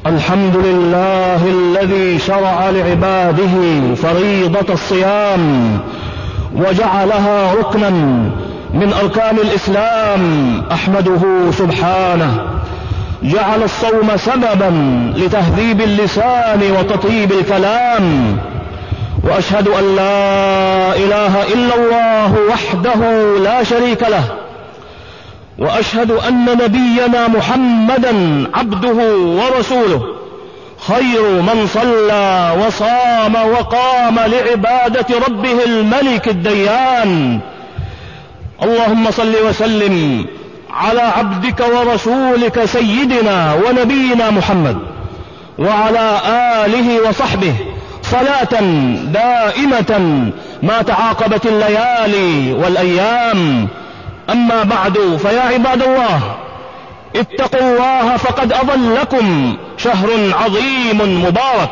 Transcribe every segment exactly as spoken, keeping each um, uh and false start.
الحمد لله الذي شرع لعباده فريضة الصيام وجعلها ركنا من أركان الإسلام. أحمده سبحانه، جعل الصوم سببا لتهذيب اللسان وتطيب الكلام. وأشهد أن لا إله إلا الله وحده لا شريك له، وأشهد أن نبينا محمدا عبده ورسوله، خير من صلى وصام وقام لعبادة ربه الملك الديان. اللهم صل وسلم على عبدك ورسولك سيدنا ونبينا محمد وعلى آله وصحبه صلاة دائمة ما تعاقبت الليالي والأيام. أما بعد، فيا عباد الله، اتقوا الله فقد أظلكم شهر عظيم مبارك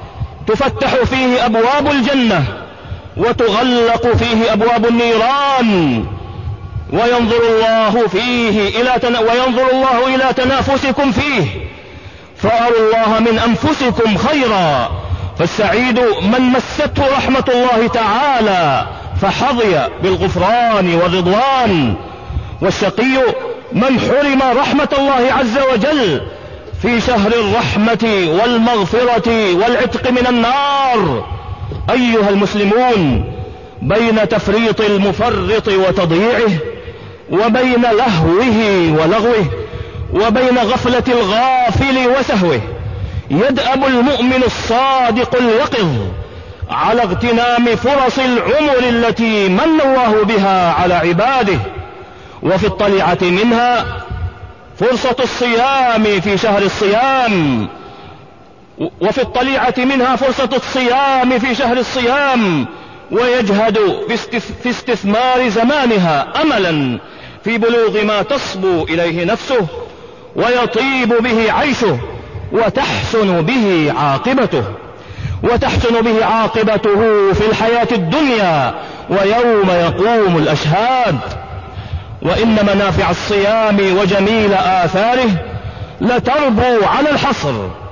تفتح فيه أبواب الجنة وتغلق فيه أبواب النيران، وينظر الله فيه إلى تن... وينظر الله إلى تنافسكم فيه، فأروا الله من أنفسكم خيرا. فالسعيد من مسته رحمة الله تعالى فحظي بالغفران والرضوان، والشقي من حرم رحمة الله عز وجل في شهر الرحمة والمغفرة والعتق من النار. أيها المسلمون، بين تفريط المفرط وتضييعه، وبين لهوه ولغوه، وبين غفلة الغافل وسهوه، يدأب المؤمن الصادق اليقظ على اغتنام فرص العمر التي من الله بها على عباده. وفي الطليعة منها فرصة الصيام في شهر الصيام وفي الطليعة منها فرصة الصيام في شهر الصيام ويجهد في استثمار زمانها أملا في بلوغ ما تصبو إليه نفسه ويطيب به عيشه وتحسن به عاقبته وتحسن به عاقبته في الحياة الدنيا ويوم يقوم الأشهاد. وإن منافع الصيام وجميل آثاره لتربو على الحصر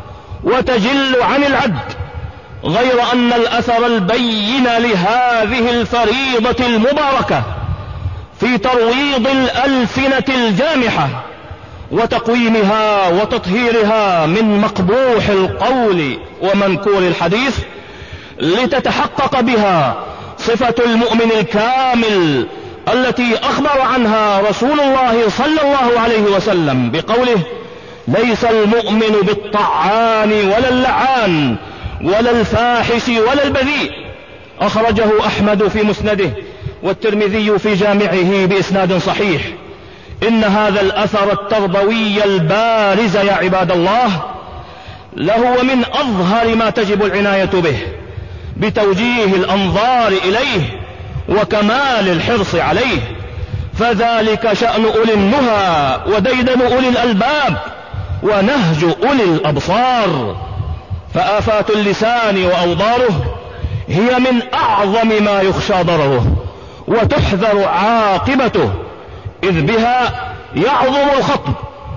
وتجل عن العد، غير أن الأثر البين لهذه الفريضة المباركة في ترويض الألسنة الجامحة وتقويمها وتطهيرها من مقبوح القول ومنكور الحديث، لتتحقق بها صفة المؤمن الكامل التي أخبر عنها رسول الله صلى الله عليه وسلم بقوله: ليس المؤمن بالطعان ولا اللعان ولا الفاحش ولا البذيء. أخرجه أحمد في مسنده والترمذي في جامعه بإسناد صحيح. إن هذا الأثر التربوي البارز يا عباد الله لهو من أظهر ما تجب العناية به بتوجيه الأنظار إليه وكمال الحرص عليه، فذلك شأن أولي النهى وديدن أولي الألباب ونهج أولي الأبصار. فآفات اللسان وأوضاره هي من أعظم ما يخشى ضرره وتحذر عاقبته، إذ بها يعظم الخطب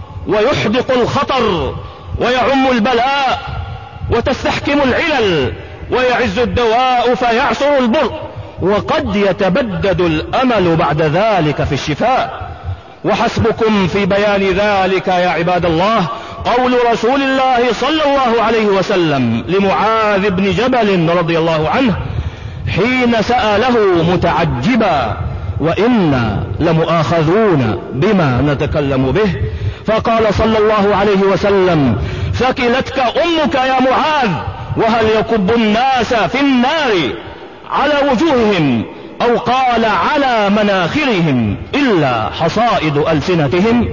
ويحدق الخطر ويعم البلاء وتستحكم العلل ويعز الدواء فيعسر البر، وقد يتبدد الأمل بعد ذلك في الشفاء. وحسبكم في بيان ذلك يا عباد الله قول رسول الله صلى الله عليه وسلم لمعاذ بن جبل رضي الله عنه حين سأله متعجبا: وإنا لمؤاخذون بما نتكلم به؟ فقال صلى الله عليه وسلم: ثكلتك أمك يا معاذ، وهل يكب الناس في النار على وجوههم أو قال على مناخرهم إلا حصائد ألسنتهم؟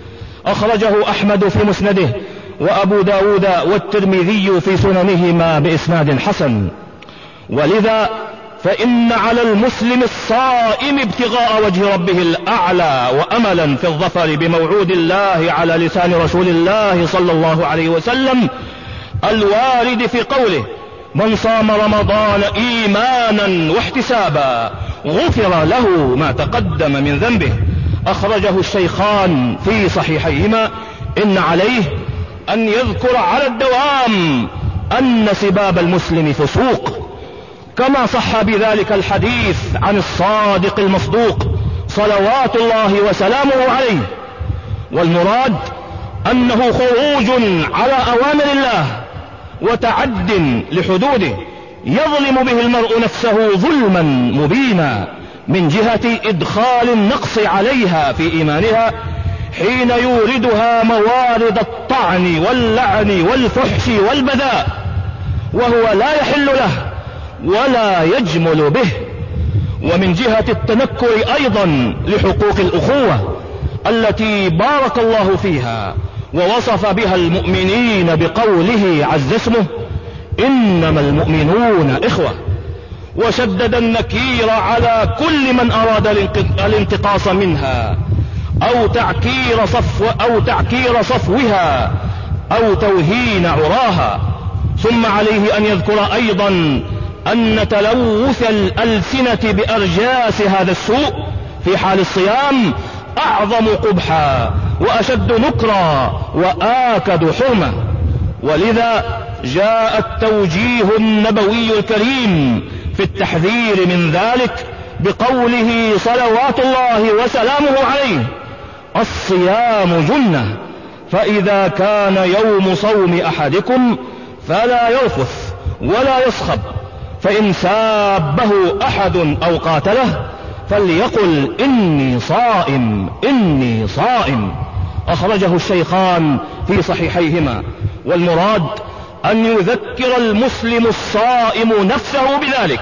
أخرجه أحمد في مسنده وأبو داود والترمذي في سننهما بإسناد حسن. ولذا فإن على المسلم الصائم ابتغاء وجه ربه الأعلى وأملا في الظفر بموعود الله على لسان رسول الله صلى الله عليه وسلم الوارد في قوله: من صام رمضان إيمانا واحتسابا غفر له ما تقدم من ذنبه. أخرجه الشيخان في صحيحيهما. إن عليه أن يذكر على الدوام أن سباب المسلم فسوق، كما صح بذلك الحديث عن الصادق المصدوق صلوات الله وسلامه عليه. والمراد أنه خروج على أوامر الله وتعد لحدوده يظلم به المرء نفسه ظلما مبينا، من جهة إدخال النقص عليها في إيمانها حين يوردها موارد الطعن واللعن والفحش والبذاء، وهو لا يحل له ولا يجمل به. ومن جهة التنكر أيضا لحقوق الأخوة التي بارك الله فيها ووصف بها المؤمنين بقوله عز اسمه: إنما المؤمنون إخوة، وشدد النكير على كل من أراد الانتقاص منها أو تعكير صفو أو تعكير صفوها أو توهين عراها. ثم عليه أن يذكر أيضا أن تلوث الألسنة بأرجاس هذا السوء في حال الصيام أعظم قبحا وأشد نكرا وآكد حرمة. ولذا جاء التوجيه النبوي الكريم في التحذير من ذلك بقوله صلوات الله وسلامه عليه: الصيام جنة، فإذا كان يوم صوم أحدكم فلا يرفث ولا يصخب، فإن سابه أحد أو قاتله فليقل إني صائم إني صائم. أخرجه الشيخان في صحيحيهما. والمراد أن يذكر المسلم الصائم نفسه بذلك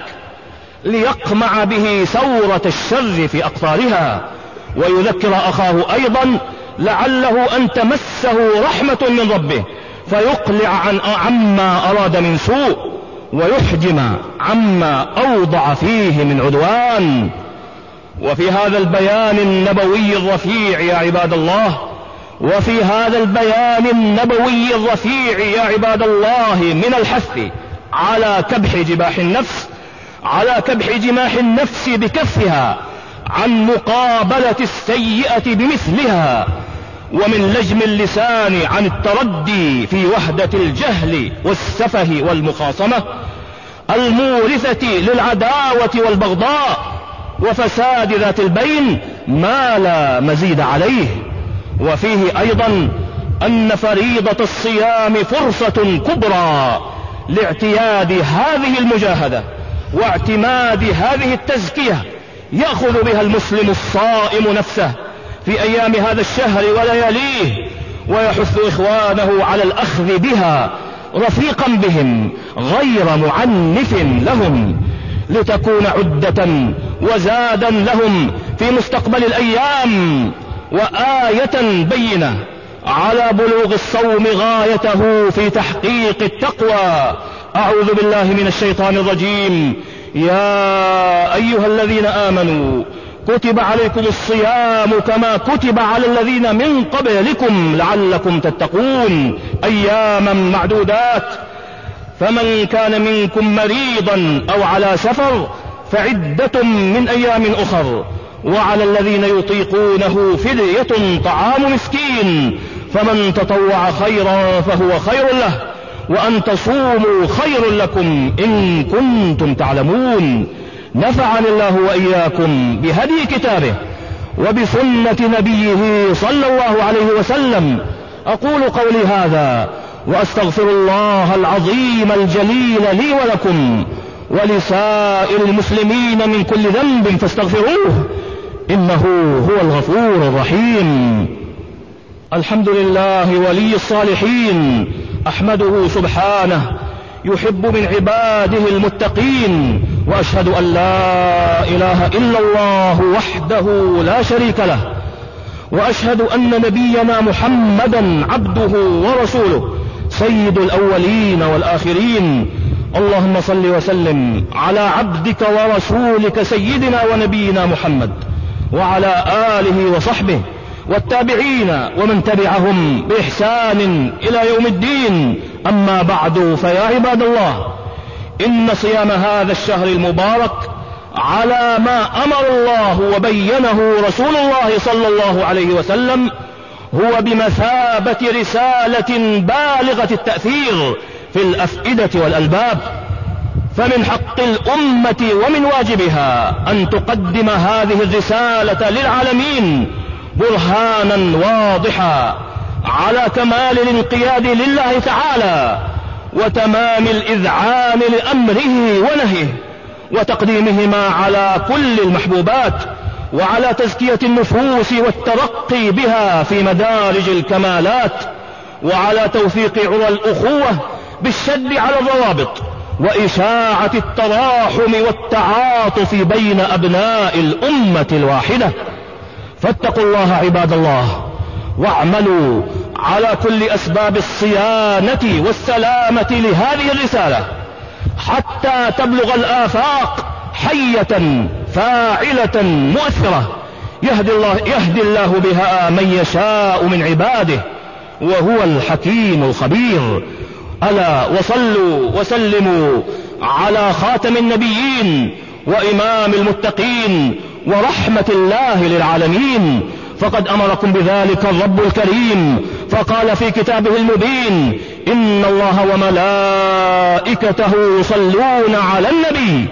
ليقمع به ثورة الشر في أقطارها، ويذكر أخاه أيضا لعله أن تمسه رحمة من ربه فيقلع عن عما أراد من سوء ويحجم عما أوضع فيه من عدوان. وفي هذا البيان النبوي الرفيع يا عباد الله وفي هذا البيان النبوي الرفيع يا عباد الله من الحث على كبح جماح النفس على كبح جماح النفس بكفها عن مقابلة السيئة بمثلها، ومن لجم اللسان عن التردي في وهدة الجهل والسفه والمخاصمة المورثة للعداوة والبغضاء وفساد ذات البين ما لا مزيد عليه. وفيه أيضا أن فريضة الصيام فرصة كبرى لاعتياد هذه المجاهدة واعتماد هذه التزكية يأخذ بها المسلم الصائم نفسه في أيام هذا الشهر ولياليه، ويحث إخوانه على الأخذ بها رفيقا بهم غير معنف لهم، لتكون عدة وزادا لهم في مستقبل الأيام وآية بينة على بلوغ الصوم غايته في تحقيق التقوى. أعوذ بالله من الشيطان الرجيم. يا أيها الذين آمنوا كتب عليكم الصيام كما كتب على الذين من قبلكم لعلكم تتقون أياما معدودات، فمن كان منكم مريضا أو على سفر فعدة من أيام أخر، وعلى الذين يطيقونه فدية طعام مسكين، فمن تطوع خيرا فهو خير له، وأن تصوموا خير لكم إن كنتم تعلمون. نفعني الله وإياكم بهدي كتابه وبسنة نبيه صلى الله عليه وسلم. أقول قولي هذا وأستغفر الله العظيم الجليل لي ولكم ولسائر المسلمين من كل ذنب فاستغفروه إنه هو الغفور الرحيم. الحمد لله ولي الصالحين، أحمده سبحانه يحب من عباده المتقين، وأشهد أن لا إله إلا الله وحده لا شريك له، وأشهد أن نبينا محمدا عبده ورسوله سيد الأولين والآخرين. اللهم صل وسلم على عبدك ورسولك سيدنا ونبينا محمد وعلى آله وصحبه والتابعين ومن تبعهم بإحسان إلى يوم الدين. أما بعد، فيا عباد الله، إن صيام هذا الشهر المبارك على ما أمر الله وبينه رسول الله صلى الله عليه وسلم هو بمثابة رسالة بالغة التأثير في الأفئدة والألباب، فمن حق الأمة ومن واجبها أن تقدم هذه الرسالة للعالمين برهانا واضحا على كمال الانقياد لله تعالى وتمام الإذعان لأمره ونهيه وتقديمهما على كل المحبوبات، وعلى تزكية النفوس والترقي بها في مدارج الكمالات، وعلى توثيق عرى الأخوة بالشد على الروابط وإشاعة التراحم والتعاطف بين أبناء الأمة الواحدة. فاتقوا الله عباد الله، واعملوا على كل أسباب الصيانة والسلامة لهذه الرسالة حتى تبلغ الآفاق حية فاعلة مؤثرة يهدي الله, يهدي الله بها من يشاء من عباده، وهو الحكيم الخبير. ألا وصلوا وسلموا على خاتم النبيين وإمام المتقين ورحمة الله للعالمين، فقد أمركم بذلك الرب الكريم، فقال في كتابه المبين: إن الله وملائكته يصلون على النبي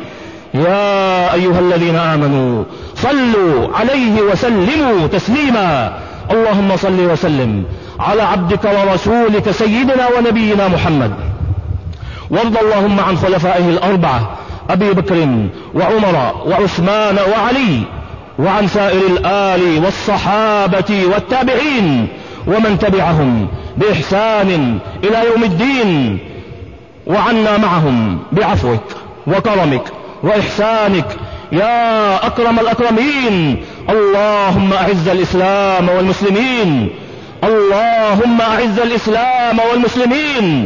يا أيها الذين آمنوا صلوا عليه وسلموا تسليما. اللهم صل وسلم على عبدك ورسولك سيدنا ونبينا محمد، وارض اللهم عن خلفائه الأربعة أبي بكر وعمر وعثمان وعلي، وعن سائر الآل والصحابة والتابعين ومن تبعهم بإحسان إلى يوم الدين، وعنا معهم بعفوك وكرمك وإحسانك يا أكرم الأكرمين. اللهم أعز الإسلام والمسلمين، اللهم أعز الإسلام والمسلمين،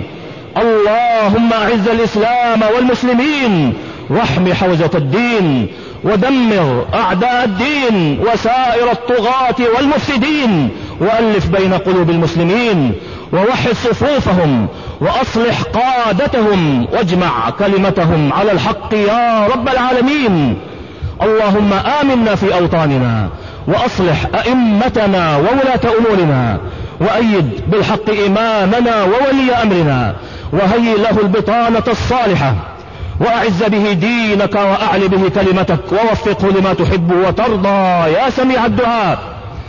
اللهم أعز الإسلام والمسلمين، واحم حوزة الدين، ودمر أعداء الدين وسائر الطغاة والمفسدين، وألف بين قلوب المسلمين، ووحد صفوفهم، وأصلح قادتهم، واجمع كلمتهم على الحق يا رب العالمين. اللهم آمنا في أوطاننا، وأصلح أئمتنا وولاة أمورنا، وأيد بالحق إمامنا وولي أمرنا، وهيئ له البطانة الصالحة، وأعز به دينك وأعل به كلمتك، ووفقه لما تحب وترضى يا سميع الدعاء.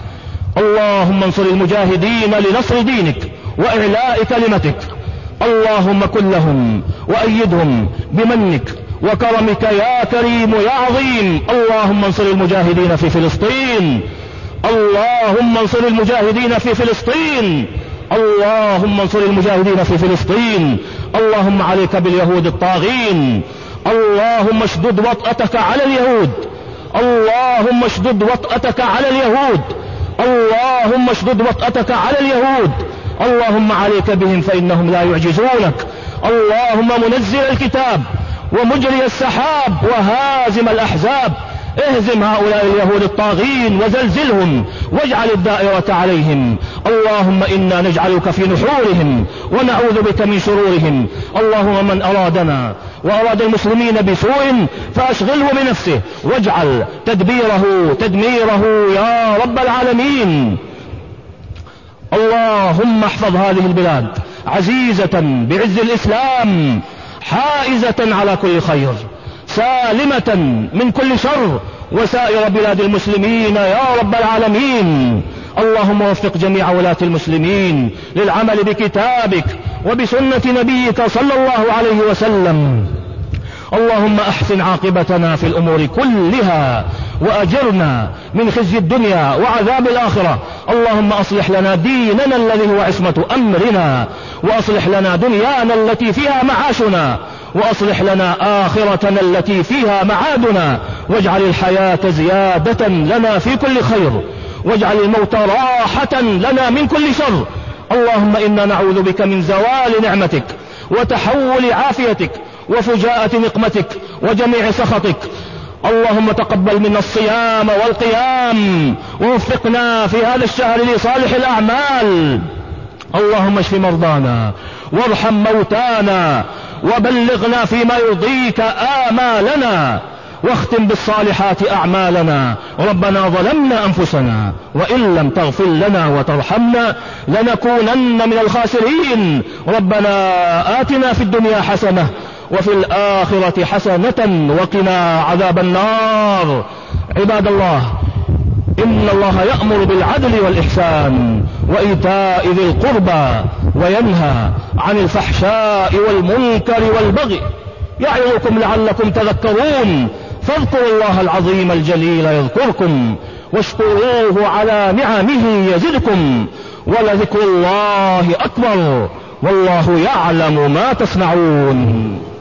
اللهم انصر المجاهدين لنصر دينك وإعلاء كلمتك، اللهم كن لهم وأيدهم بمنك وكرمك يا كريم يا عظيم. اللهم انصر المجاهدين في فلسطين، اللهم انصر المجاهدين في فلسطين، اللهم انصر المجاهدين في فلسطين. اللهم عليك باليهود الطاغين، اللهم اشدد وطأتك على اليهود، اللهم اشدد وطأتك على اليهود، اللهم اشدد وطأتك على اليهود. اللهم عليك بهم فإنهم لا يعجزونك. اللهم منزل الكتاب ومجري السحاب وهازم الأحزاب، اهزم هؤلاء اليهود الطاغين وزلزلهم واجعل الدائرة عليهم. اللهم إنا نجعلك في نحورهم ونعوذ بك من شرورهم. اللهم من أرادنا وأراد المسلمين بسوء فأشغله بنفسه، واجعل تدبيره تدميره يا رب العالمين. اللهم احفظ هذه البلاد عزيزة بعز الإسلام، حائزة على كل خير، سالمة من كل شر، وسائر بلاد المسلمين يا رب العالمين. اللهم وفق جميع ولاة المسلمين للعمل بكتابك وبسنة نبيك صلى الله عليه وسلم. اللهم احسن عاقبتنا في الأمور كلها، وأجرنا من خزي الدنيا وعذاب الآخرة. اللهم أصلح لنا ديننا الذي هو عصمة أمرنا، وأصلح لنا دنيانا التي فيها معاشنا، وأصلح لنا آخرتنا التي فيها معادنا، واجعل الحياة زيادة لنا في كل خير، واجعل الموت راحة لنا من كل شر. اللهم إنا نعوذ بك من زوال نعمتك وتحول عافيتك وفجاءة نقمتك وجميع سخطك. اللهم تقبل منا الصيام والقيام، ووفقنا في هذا الشهر لصالح الأعمال. اللهم اشف مرضانا وارحم موتانا، وبلغنا فيما يرضيك آمالنا. واختم بالصالحات أعمالنا. ربنا ظلمنا أنفسنا وإن لم تغفر لنا وترحمنا لنكونن من الخاسرين. ربنا آتنا في الدنيا حسنة وفي الآخرة حسنة وقنا عذاب النار. عباد الله، إن الله يأمر بالعدل والإحسان وإيتاء ذي القربى وينهى عن الفحشاء والمنكر والبغي يعظكم لعلكم تذكرون. فاذكروا الله العظيم الجليل يذكركم واشكروه على نعمه يزدكم ولذكر الله أكبر والله يعلم ما تصنعون.